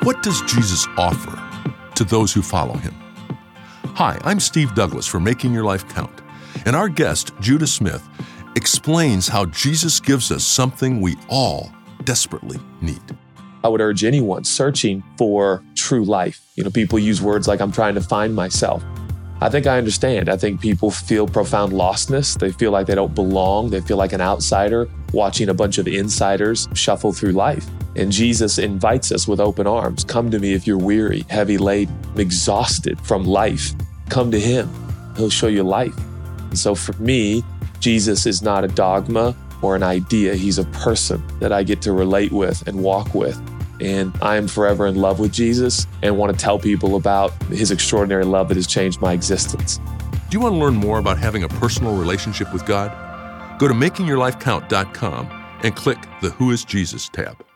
What does Jesus offer to those who follow him? Hi, I'm Steve Douglas for Making Your Life Count, and our guest, Judah Smith, explains how Jesus gives us something we all desperately need. I would urge anyone searching for true life. People use words like, I'm trying to find myself. I think I understand. I think people feel profound lostness. They feel like they don't belong. They feel like an outsider watching a bunch of insiders shuffle through life. And Jesus invites us with open arms. Come to me if you're weary, heavy laden, exhausted from life. Come to him. He'll show you life. And so for me, Jesus is not a dogma or an idea. He's a person that I get to relate with and walk with. And I am forever in love with Jesus and want to tell people about his extraordinary love that has changed my existence. Do you want to learn more about having a personal relationship with God? Go to makingyourlifecount.com and click the Who is Jesus tab.